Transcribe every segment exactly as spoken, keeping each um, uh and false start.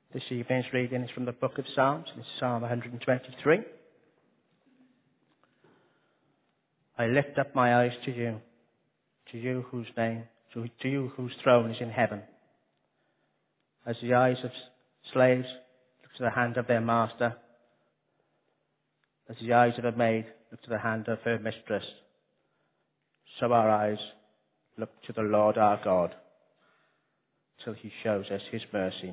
This evening's reading is from the book of Psalms. This is Psalm one hundred twenty-three. I lift up my eyes to you, to you whose name, to, to you whose throne is in heaven. As the eyes of slaves look to the hand of their master, as the eyes of a maid look to the hand of her mistress, so our eyes look to the Lord our God, till he shows us his mercy.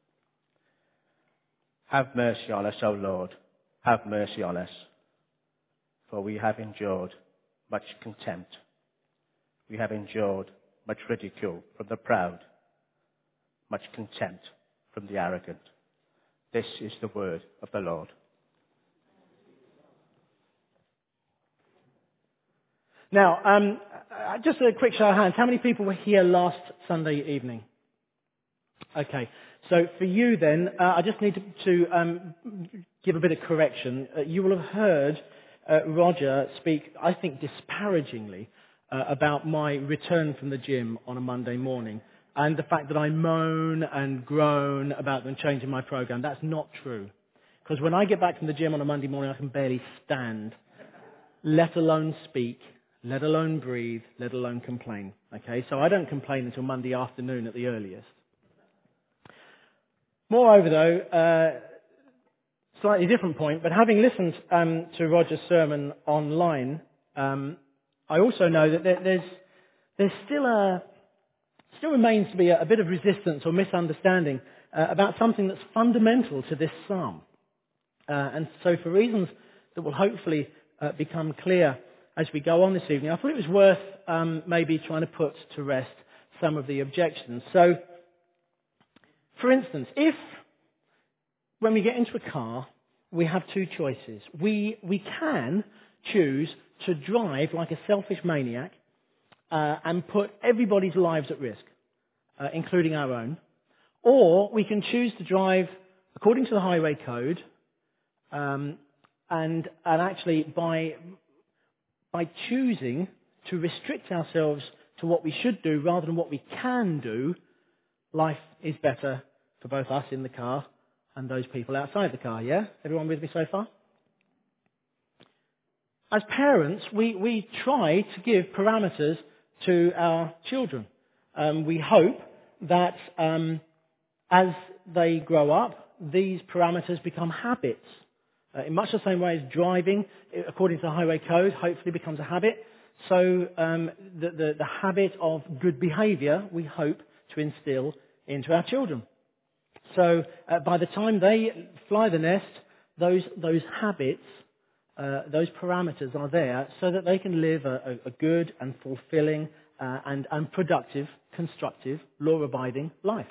Have mercy on us, O Lord, have mercy on us, for we have endured much contempt. We have endured much ridicule from the proud, much contempt from the arrogant. This is the word of the Lord. Now, um, uh, just a quick show of hands. How many people were here last Sunday evening? Okay. So for you then, uh, I just need to, to um, give a bit of correction. Uh, you will have heard uh, Roger speak, I think, disparagingly uh, about my return from the gym on a Monday morning and the fact that I moan and groan about them changing my program. That's not true. Because when I get back from the gym on a Monday morning, I can barely stand, let alone speak, let alone breathe, let alone complain. Okay, so I don't complain until Monday afternoon at the earliest. Moreover, though, uh, slightly different point, but having listened um, to Roger's sermon online, um, I also know that there, there's there's still a still remains to be a, a bit of resistance or misunderstanding uh, about something that's fundamental to this psalm. Uh, and so, for reasons that will hopefully uh, become clear as we go on this evening, I thought it was worth um, maybe trying to put to rest some of the objections. So, for instance, if when we get into a car, we have two choices. We we can choose to drive like a selfish maniac uh, and put everybody's lives at risk, uh, including our own. Or we can choose to drive according to the highway code um, and, and actually by, by choosing to restrict ourselves to what we should do rather than what we can do, life is better for both us in the car and those people outside the car, yeah? Everyone with me so far? As parents, we, we try to give parameters to our children. Um, we hope that um, as they grow up, these parameters become habits. Uh, in much the same way as driving, according to the highway code, hopefully becomes a habit. So um, the, the, the habit of good behaviour, we hope to instill into our children. So uh, by the time they fly the nest, those those habits, uh, those parameters are there so that they can live a, a, a good and fulfilling uh, and, and productive, constructive, law-abiding life.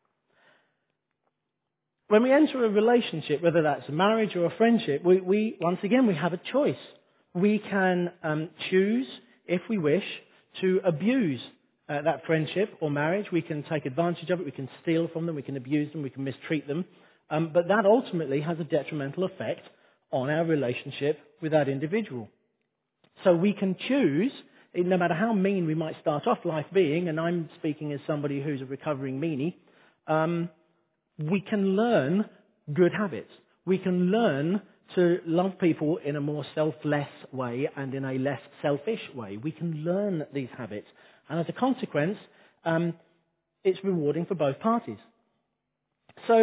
When we enter a relationship, whether that's a marriage or a friendship, we, we once again, we have a choice. We can um, choose, if we wish, to abuse Uh, that friendship or marriage. We can take advantage of it, we can steal from them, we can abuse them, we can mistreat them. Um, but that ultimately has a detrimental effect on our relationship with that individual. So we can choose, no matter how mean we might start off life being, and I'm speaking as somebody who's a recovering meanie, um, we can learn good habits. We can learn to love people in a more selfless way and in a less selfish way. We can learn these habits. And as a consequence, um, it's rewarding for both parties. So,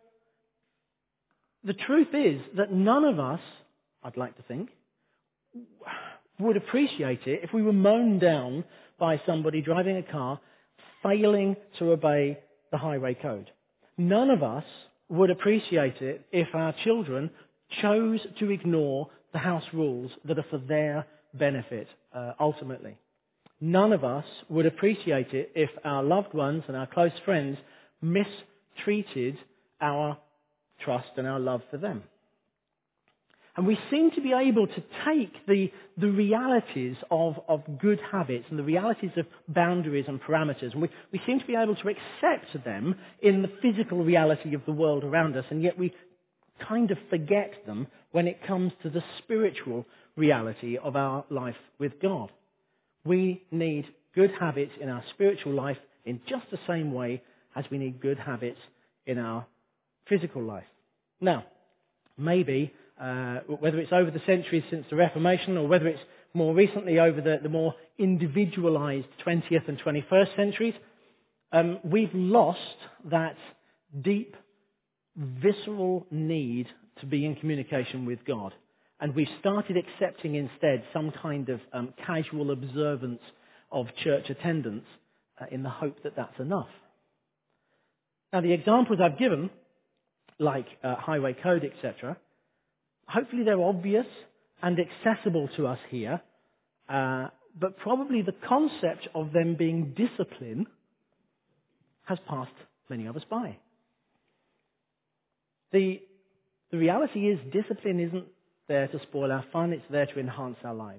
the truth is that none of us, I'd like to think, would appreciate it if we were mown down by somebody driving a car failing to obey the highway code. None of us would appreciate it if our children chose to ignore the house rules that are for their benefit, uh, ultimately. None of us would appreciate it if our loved ones and our close friends mistreated our trust and our love for them. And we seem to be able to take the, the realities of, of good habits and the realities of boundaries and parameters, and we, we seem to be able to accept them in the physical reality of the world around us, and yet we kind of forget them when it comes to the spiritual reality of our life with God. We need good habits in our spiritual life in just the same way as we need good habits in our physical life. Now, maybe, uh, whether it's over the centuries since the Reformation or whether it's more recently over the, the more individualized twentieth and twenty-first centuries, um, we've lost that deep, visceral need to be in communication with God. And we've started accepting instead some kind of um, casual observance of church attendance uh, in the hope that that's enough. Now, the examples I've given, like uh, highway code, et cetera, hopefully they're obvious and accessible to us here, uh, but probably the concept of them being discipline has passed many of us by. The, the reality is discipline isn't there to spoil our fun, it's there to enhance our lives.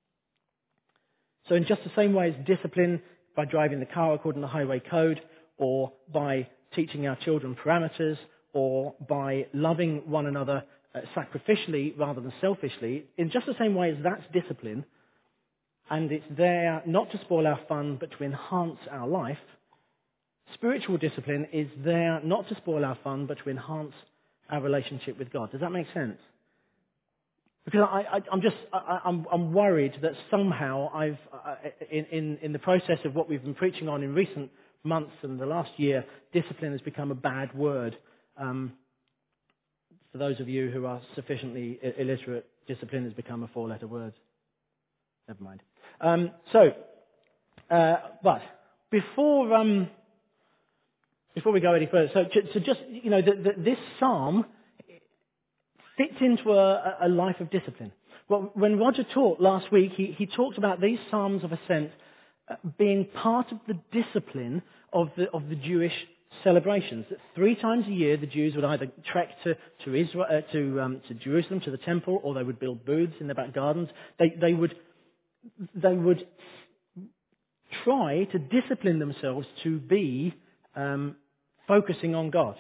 So in just the same way as discipline by driving the car according to the highway code, or by teaching our children parameters, or by loving one another uh, sacrificially rather than selfishly, in just the same way as that's discipline, and it's there not to spoil our fun but to enhance our life, spiritual discipline is there not to spoil our fun but to enhance our relationship with God. Does that make sense? Because I, I, I'm just, I, I'm, I'm worried that somehow I've, uh, in, in, in the process of what we've been preaching on in recent months and the last year, discipline has become a bad word. Um, for those of you who are sufficiently i- illiterate, discipline has become a four-letter word. Never mind. Um, so, uh, but before um, before we go any further, so, so just you know, the, the, this psalm fits into a, a life of discipline. Well, when Roger taught last week, he, he talked about these psalms of ascent uh, being part of the discipline of the of the Jewish celebrations. That three times a year, the Jews would either trek to to Israel, uh, to um, to Jerusalem, to the temple, or they would build booths in their back gardens. They they would they would try to discipline themselves to be um, focusing on God.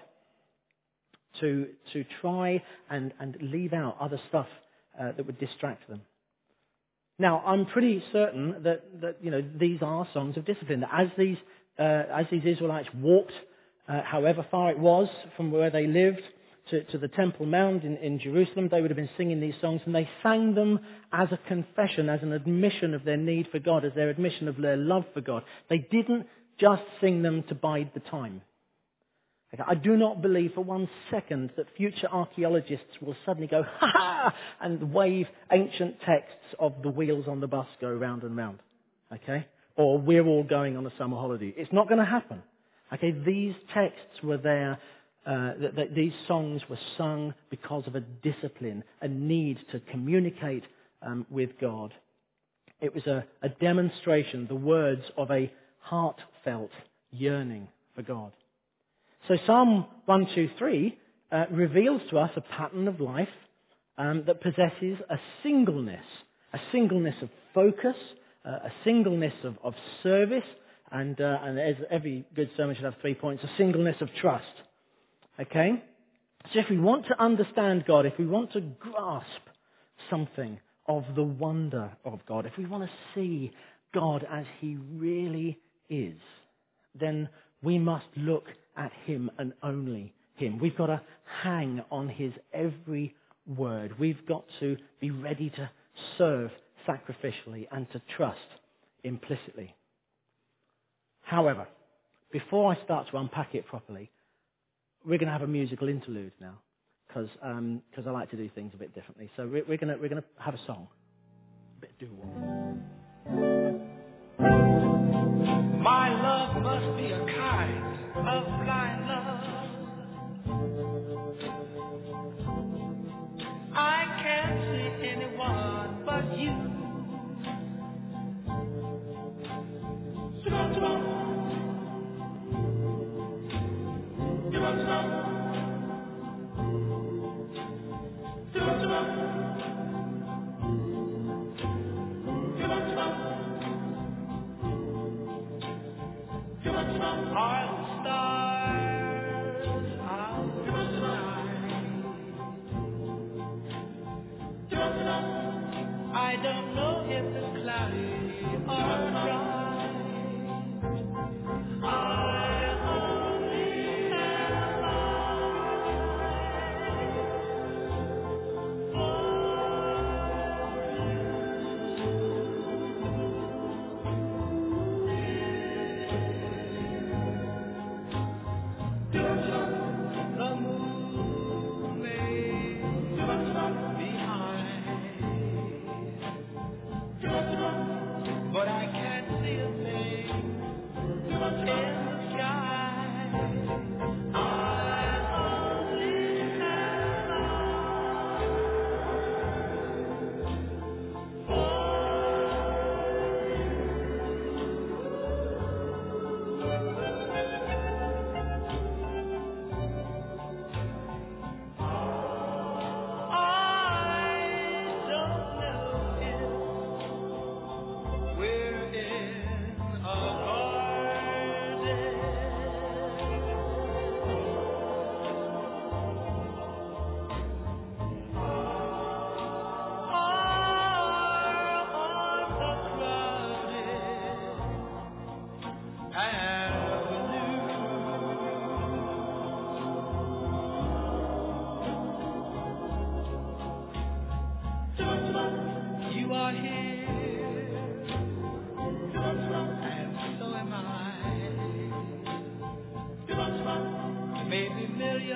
To to try and, and leave out other stuff uh, that would distract them. Now, I'm pretty certain that, that you know these are songs of discipline. That as these uh, as these Israelites walked, uh, however far it was from where they lived to, to the Temple Mount in, in Jerusalem, they would have been singing these songs, and they sang them as a confession, as an admission of their need for God, as their admission of their love for God. They didn't just sing them to bide the time. Okay, I do not believe for one second that future archaeologists will suddenly go, ha ha, and wave ancient texts of the wheels on the bus go round and round. Okay? Or we're all going on a summer holiday. It's not going to happen. Okay? These texts were there, uh, th- th- these songs were sung because of a discipline, a need to communicate um, with God. It was a, a demonstration, the words of a heartfelt yearning for God. So Psalm one two three uh, reveals to us a pattern of life um, that possesses a singleness, a singleness of focus, uh, a singleness of, of service, and, uh, and as every good sermon should have three points, a singleness of trust. Okay? So if we want to understand God, if we want to grasp something of the wonder of God, if we want to see God as He really is, then we must look at Him and only Him. We've got to hang on His every word. We've got to be ready to serve sacrificially and to trust implicitly. However, before I start to unpack it properly, we're going to have a musical interlude now, because um, because I like to do things a bit differently. So we're, we're going to we're going to have a song, a bit doo-wop. My love must be a kind of blind love. I can't see anyone but you. I'll start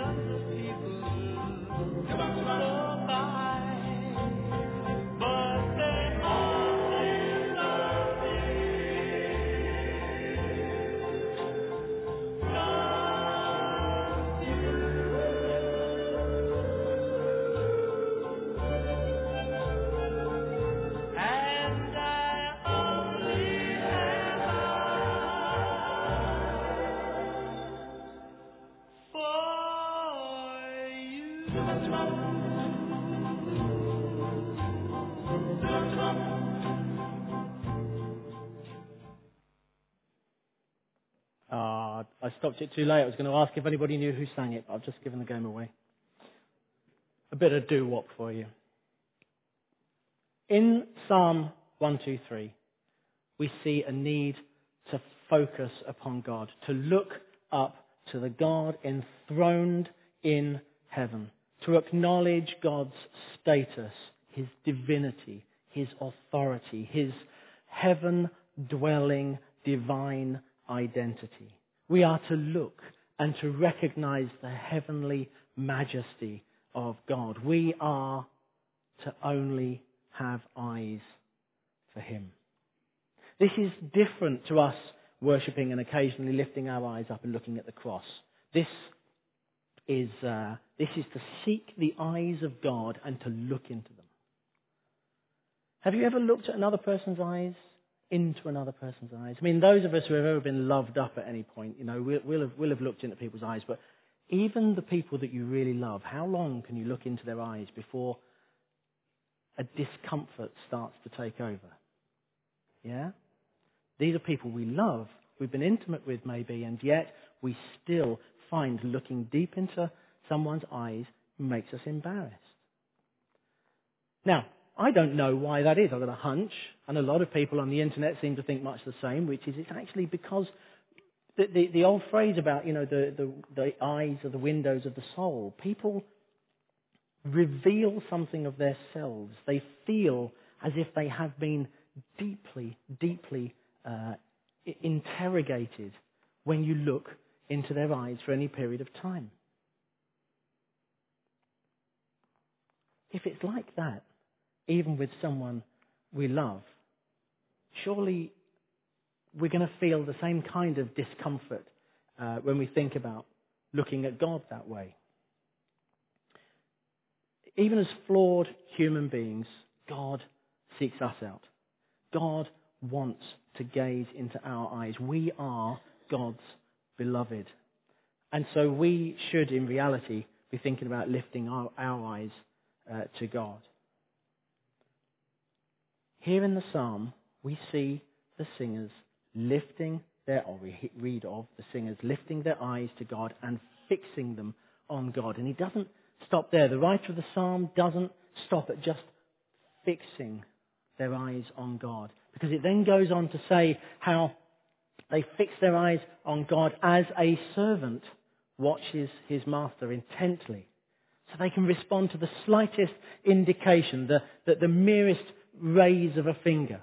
other people go by, but they always love me. Love you. And I only have eyes for you. Ah, I stopped it too late. I was going to ask if anybody knew who sang it, but I've just given the game away. A bit of doo-wop for you. In Psalm one two three, we see a need to focus upon God, to look up to the God enthroned in heaven, to acknowledge God's status, His divinity, His authority, His heaven-dwelling divine identity. We are to look and to recognize the heavenly majesty of God. We are to only have eyes for Him. This is different to us worshipping and occasionally lifting our eyes up and looking at the cross. This is uh, this is to seek the eyes of God and to look into them. Have you ever looked at another person's eyes, into another person's eyes? I mean, those of us who have ever been loved up at any point, you know, we'll, we'll have we'll have looked into people's eyes. But even the people that you really love, how long can you look into their eyes before a discomfort starts to take over? Yeah? These are people we love, we've been intimate with maybe, and yet we still find looking deep into someone's eyes makes us embarrassed. Now, I don't know why that is. I've got a hunch, and a lot of people on the internet seem to think much the same, which is it's actually because the, the, the old phrase about, you know, the, the, the eyes are the windows of the soul. People reveal something of themselves. They feel as if they have been deeply, deeply uh, interrogated when you look into their eyes for any period of time. If it's like that, even with someone we love, surely we're going to feel the same kind of discomfort uh, when we think about looking at God that way. Even as flawed human beings, God seeks us out. God wants to gaze into our eyes. We are God's beloved. And so we should, in reality, be thinking about lifting our, our eyes uh, to God. Here in the psalm, we see the singers lifting their, or we read of the singers lifting their eyes to God and fixing them on God. And he doesn't stop there. The writer of the psalm doesn't stop at just fixing their eyes on God, because it then goes on to say how they fix their eyes on God as a servant watches his master intently, so they can respond to the slightest indication, the, the, the merest raise of a finger.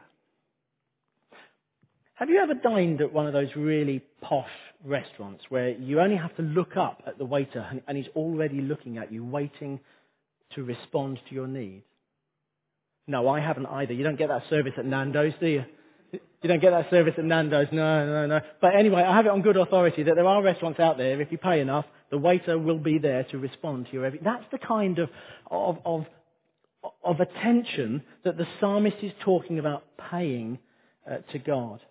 Have you ever dined at one of those really posh restaurants where you only have to look up at the waiter and, and he's already looking at you, waiting to respond to your need? No, I haven't either. You don't get that service at Nando's, do you? You don't get that service at Nando's. No, no, no. But anyway, I have it on good authority that there are restaurants out there, if you pay enough, the waiter will be there to respond to your every... That's the kind of, of, of, of attention that the psalmist is talking about paying uh, to God.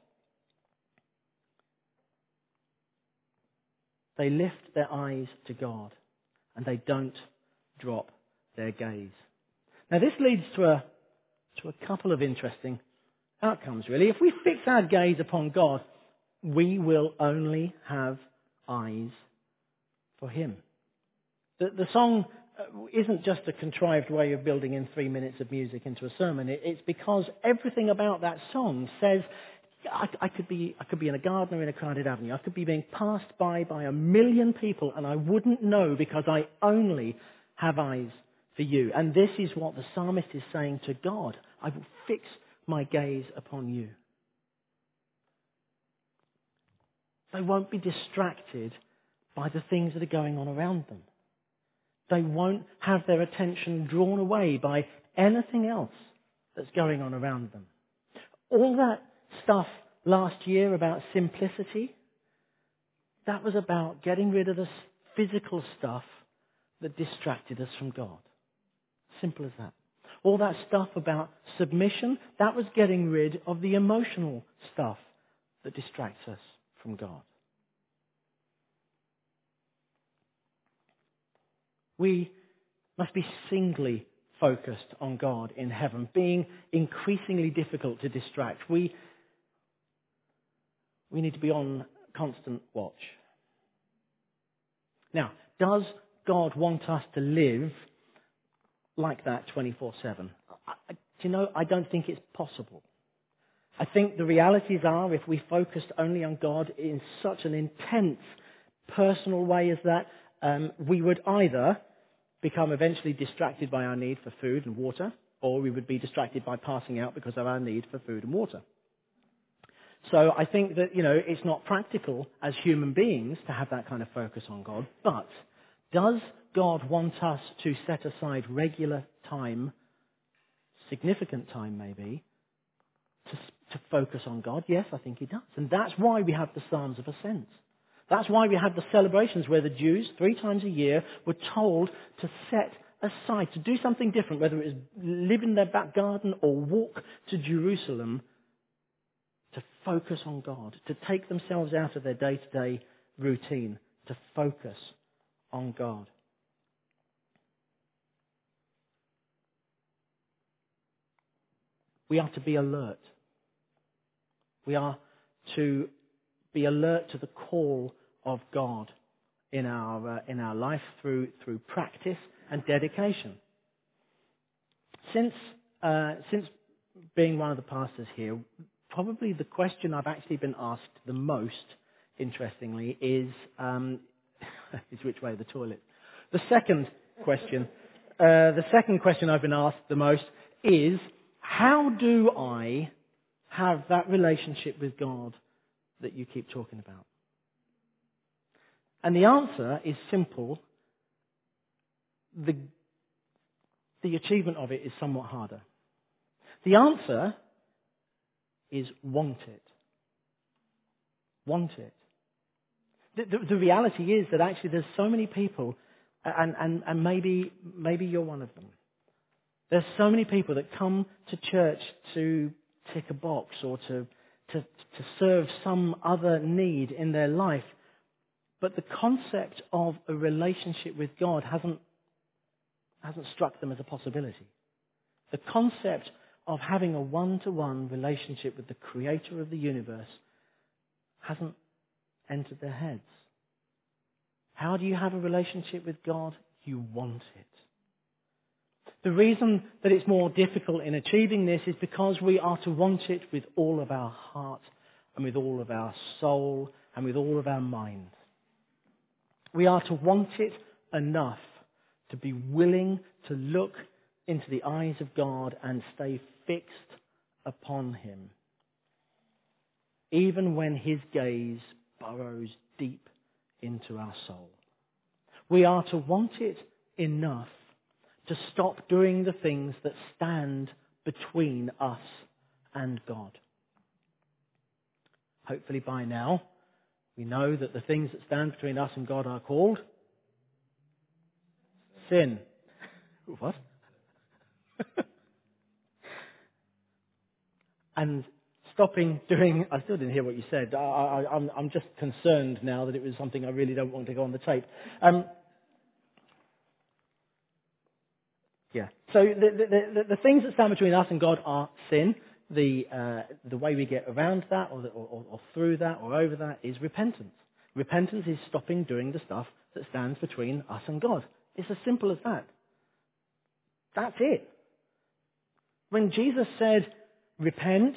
They lift their eyes to God and they don't drop their gaze. Now this leads to a, to a couple of interesting outcomes, really. If we fix our gaze upon God, we will only have eyes for Him. The, the song isn't just a contrived way of building in three minutes of music into a sermon. It, it's because everything about that song says, I, I could be I could be in a garden or in a crowded avenue. I could be being passed by by a million people and I wouldn't know because I only have eyes for you. And this is what the psalmist is saying to God. I will fix my gaze upon you. They won't be distracted by the things that are going on around them. They won't have their attention drawn away by anything else that's going on around them. All that stuff last year about simplicity, that was about getting rid of the physical stuff that distracted us from God. Simple as that. All that stuff about submission, that was getting rid of the emotional stuff that distracts us from God. We must be singly focused on God in heaven, being increasingly difficult to distract. We, we need to be on constant watch. Now, does God want us to live like that twenty-four seven? Do you know, I don't think it's possible. I think the realities are, if we focused only on God in such an intense, personal way as that, um, we would either become eventually distracted by our need for food and water, or we would be distracted by passing out because of our need for food and water. So I think that, you know, it's not practical as human beings to have that kind of focus on God, but does God want us to set aside regular time, significant time maybe, to, to focus on God? Yes, I think He does. And that's why we have the Psalms of Ascent. That's why we have the celebrations where the Jews, three times a year, were told to set aside, to do something different, whether it was live in their back garden or walk to Jerusalem, to focus on God, to take themselves out of their day-to-day routine, to focus on God. We are to be alert. We are to be alert to the call of God in our uh, in our life through through practice and dedication. Since uh, since being one of the pastors here, probably the question I've actually been asked the most, interestingly, is um, is which way the toilet. The second question, uh, the second question I've been asked the most is, how do I have that relationship with God that you keep talking about? And the answer is simple. The, the achievement of it is somewhat harder. The answer is want it. Want it. The, the, the reality is that actually there's so many people, and, and, and maybe, maybe you're one of them. There's so many people that come to church to tick a box or to, to, to serve some other need in their life. But the concept of a relationship with God hasn't, hasn't struck them as a possibility. The concept of having a one-to-one relationship with the Creator of the universe hasn't entered their heads. How do you have a relationship with God? You want it. The reason that it's more difficult in achieving this is because we are to want it with all of our heart and with all of our soul and with all of our mind. We are to want it enough to be willing to look into the eyes of God and stay fixed upon Him, even when His gaze burrows deep into our soul. We are to want it enough to stop doing the things that stand between us and God. Hopefully by now, we know that the things that stand between us and God are called sin. What? And stopping doing... I still didn't hear what you said. I, I, I'm, I'm just concerned now that it was something I really don't want to go on the tape. Um, yeah. So the, the, the, the things that stand between us and God are sin. The uh, the way we get around that or, the, or, or through that or over that is repentance. Repentance is stopping doing the stuff that stands between us and God. It's as simple as that. That's it. When Jesus said, repent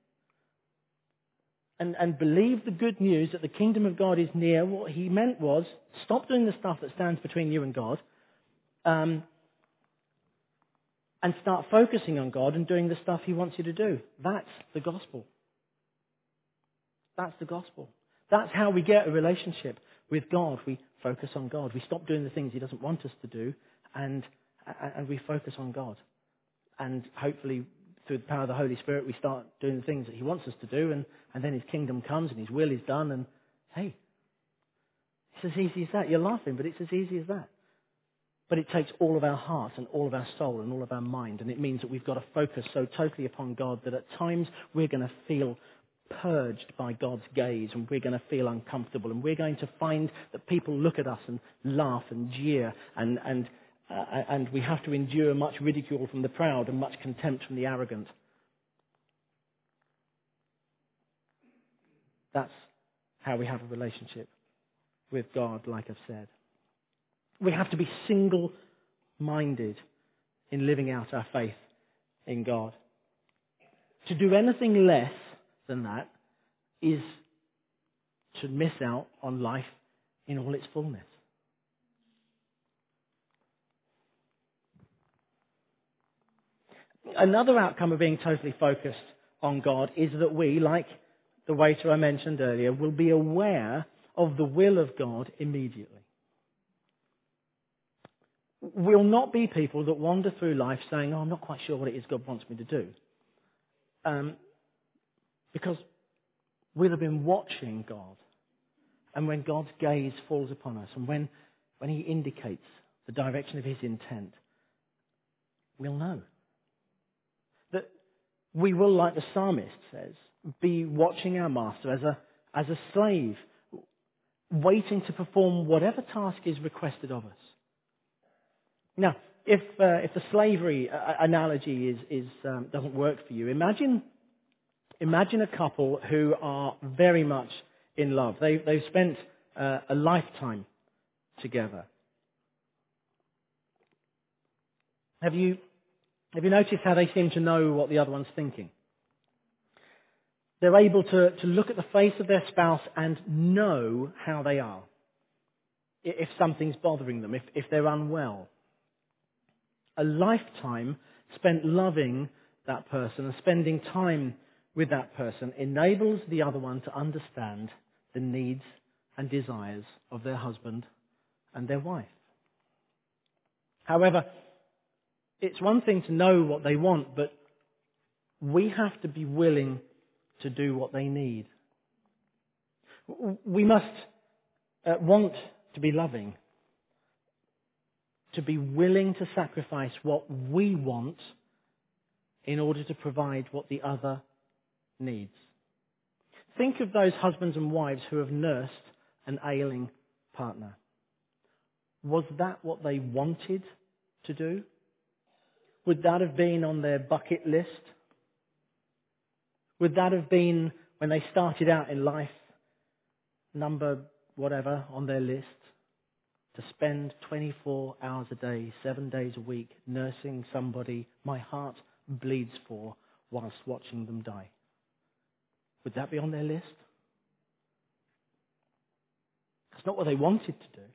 and, and believe the good news that the kingdom of God is near, what He meant was, stop doing the stuff that stands between you and God, um, and start focusing on God and doing the stuff He wants you to do. That's the gospel. That's the gospel. That's how we get a relationship With God, we focus on God. We stop doing the things He doesn't want us to do, and and we focus on God. And hopefully, through the power of the Holy Spirit, we start doing the things that He wants us to do, and, and then His kingdom comes and His will is done, and hey, it's as easy as that. You're laughing, but it's as easy as that. But it takes all of our heart and all of our soul and all of our mind, and it means that we've got to focus so totally upon God that at times we're going to feel purged by God's gaze, and we're going to feel uncomfortable, and we're going to find that people look at us and laugh and jeer, and and uh, and we have to endure much ridicule from the proud and much contempt from the arrogant. That's how we have a relationship with God, like I've said. We have to be single-minded in living out our faith in God. To do anything less than that is to miss out on life in all its fullness. Another outcome of being totally focused on God is that we, like the waiter I mentioned earlier, will be aware of the will of God immediately. We'll not be people that wander through life saying, oh, I'm not quite sure what it is God wants me to do. Um, because we'll have been watching God. And when God's gaze falls upon us, and when, when He indicates the direction of His intent, we'll know. That we will, like the psalmist says, be watching our master as a, as a slave, waiting to perform whatever task is requested of us. Now, if uh, if the slavery uh, analogy is is um, doesn't work for you, imagine imagine a couple who are very much in love. They they've spent uh, a lifetime together. Have you have you noticed how they seem to know what the other one's thinking? They're able to to look at the face of their spouse and know how they are. If something's bothering them, if if they're unwell. A lifetime spent loving that person and spending time with that person enables the other one to understand the needs and desires of their husband and their wife. However, it's one thing to know what they want, but we have to be willing to do what they need. We must uh, want to be loving, to be willing to sacrifice what we want in order to provide what the other needs. Think of those husbands and wives who have nursed an ailing partner. Was that what they wanted to do? Would that have been on their bucket list? Would that have been, when they started out in life, number whatever on their list? To spend twenty-four hours a day, seven days a week, nursing somebody my heart bleeds for whilst watching them die. Would that be on their list? That's not what they wanted to do.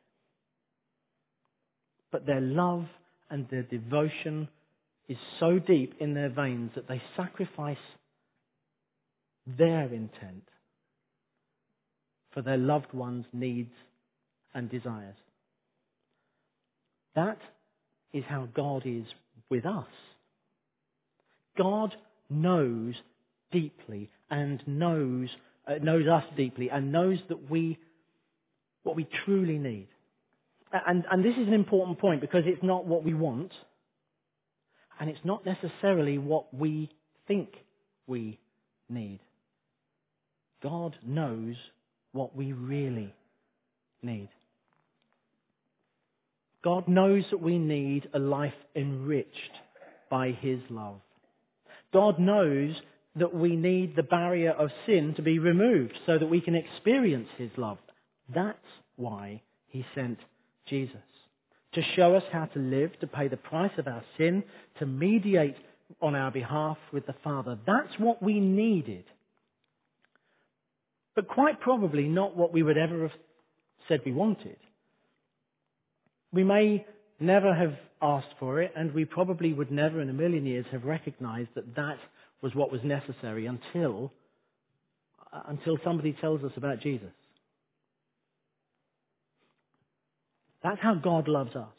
But their love and their devotion is so deep in their veins that they sacrifice their intent for their loved one's needs and desires. That is how God is with us. God knows deeply and knows uh, knows us deeply and knows that we what we truly need. And and this is an important point because it's not what we want, and it's not necessarily what we think we need. God knows what we really need. God knows that we need a life enriched by His love. God knows that we need the barrier of sin to be removed so that we can experience His love. That's why He sent Jesus. To show us how to live, to pay the price of our sin, to mediate on our behalf with the Father. That's what we needed. But quite probably not what we would ever have said we wanted. We may never have asked for it, and we probably would never in a million years have recognized that that was what was necessary until, uh, until somebody tells us about Jesus. That's how God loves us.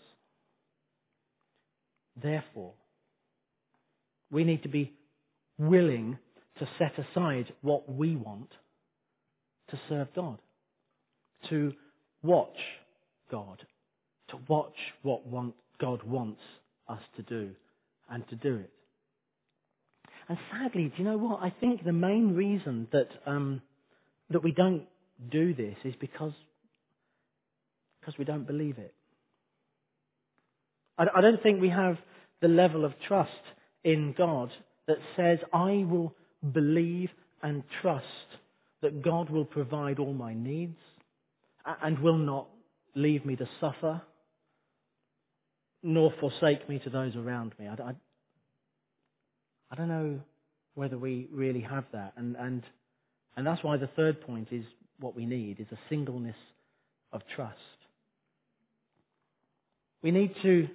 Therefore, we need to be willing to set aside what we want to serve God, to watch God, to watch what want, God wants us to do and to do it. And sadly, do you know what? I think the main reason that um, that we don't do this is because because we don't believe it. I, I don't think we have the level of trust in God that says, I will believe and trust that God will provide all my needs and will not leave me to suffer, nor forsake me to those around me. I, I, I don't know whether we really have that. And, and, and that's why the third point is what we need, is a singleness of trust. We need to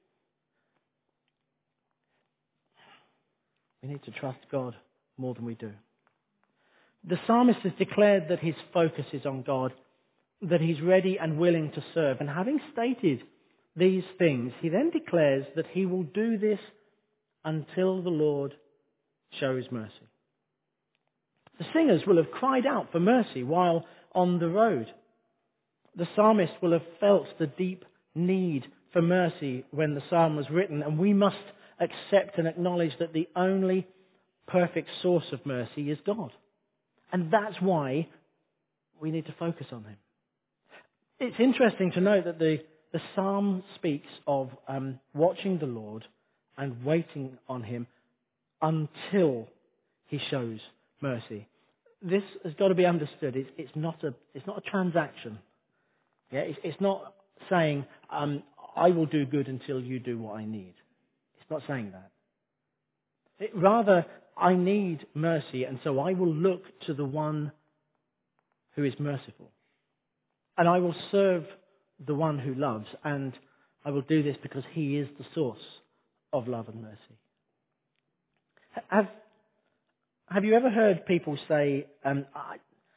we need to trust God more than we do. The psalmist has declared that his focus is on God, that he's ready and willing to serve. And having stated these things, he then declares that he will do this until the Lord shows mercy. The singers will have cried out for mercy while on the road. The psalmist will have felt the deep need for mercy when the psalm was written, and we must accept and acknowledge that the only perfect source of mercy is God. And that's why we need to focus on Him. It's interesting to note that the, the psalm speaks of um, watching the Lord and waiting on Him until He shows mercy. This has got to be understood. It's, it's not a it's not a transaction. Yeah, it's, it's not saying um, I will do good until you do what I need. It's not saying that. It, rather, I need mercy, and so I will look to the one who is merciful. And I will serve the one who loves, and I will do this because He is the source of love and mercy. Have, have you ever heard people say, um, I,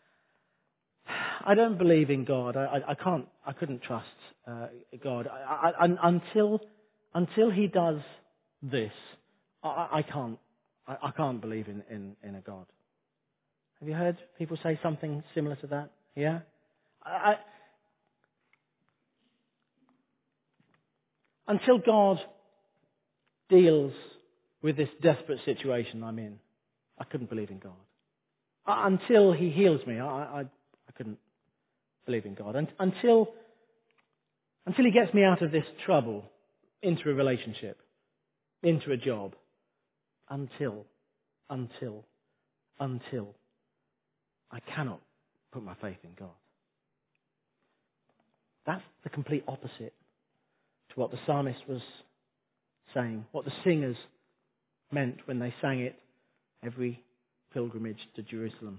I don't believe in God. I, I, I can't. I couldn't trust uh, God I, I, I, until until He does this. I, I can't. I, I can't believe in, in, in a God. Have you heard people say something similar to that? Yeah. I, I, until God deals with this desperate situation I'm in, I couldn't believe in God. Uh, until He heals me, I, I, I couldn't believe in God. And, until, until He gets me out of this trouble, into a relationship, into a job, until, until, until I cannot put my faith in God. That's the complete opposite to what the psalmist was saying, what the singers meant when they sang it every pilgrimage to Jerusalem.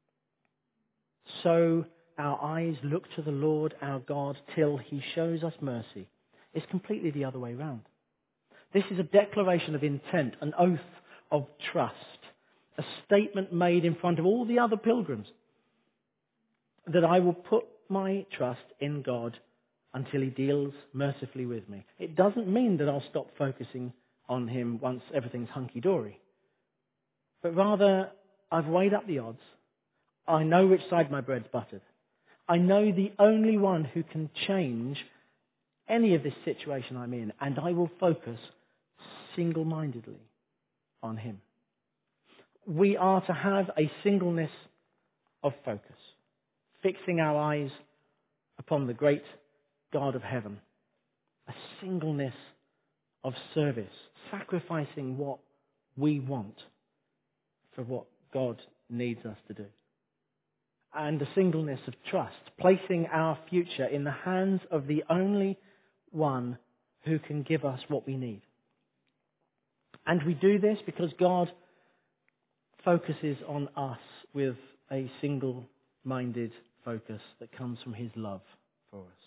So our eyes look to the Lord our God till He shows us mercy. It's completely the other way round. This is a declaration of intent, an oath of trust, a statement made in front of all the other pilgrims that I will put my trust in God until He deals mercifully with me. It doesn't mean that I'll stop focusing on Him once everything's hunky-dory. But rather, I've weighed up the odds. I know which side my bread's buttered. I know the only one who can change any of this situation I'm in, and I will focus single-mindedly on Him. We are to have a singleness of focus, fixing our eyes upon the great God of heaven, a singleness of service, sacrificing what we want for what God needs us to do. And a singleness of trust, placing our future in the hands of the only one who can give us what we need. And we do this because God focuses on us with a single-minded focus that comes from His love for us.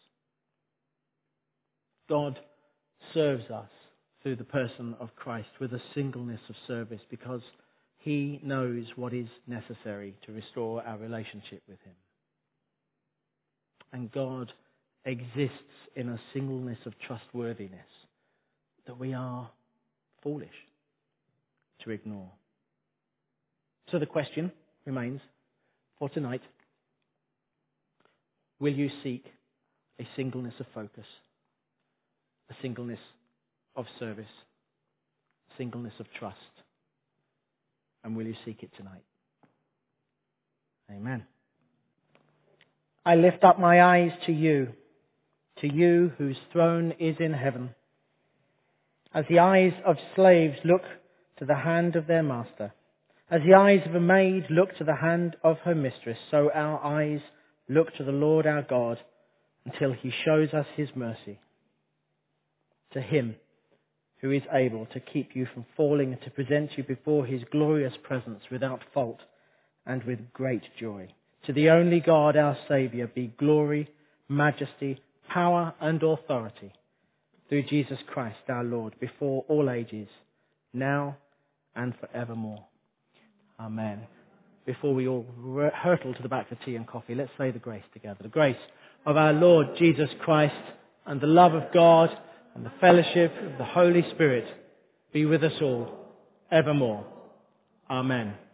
God serves us through the person of Christ with a singleness of service because He knows what is necessary to restore our relationship with Him. And God exists in a singleness of trustworthiness that we are foolish to ignore. So the question remains for tonight: will you seek a singleness of focus, a singleness of service, a singleness of trust? And will you seek it tonight? Amen. I lift up my eyes to you, to you whose throne is in heaven. As the eyes of slaves look to the hand of their master, as the eyes of a maid look to the hand of her mistress, so our eyes look to the Lord our God until he shows us his mercy. To him who is able to keep you from falling and to present you before his glorious presence without fault and with great joy. To the only God, our Saviour, be glory, majesty, power and authority through Jesus Christ our Lord, before all ages, now and forevermore. Amen. Before we all hurtle to the back for tea and coffee, let's say the grace together. The grace of our Lord Jesus Christ and the love of God and the fellowship of the Holy Spirit be with us all evermore. Amen.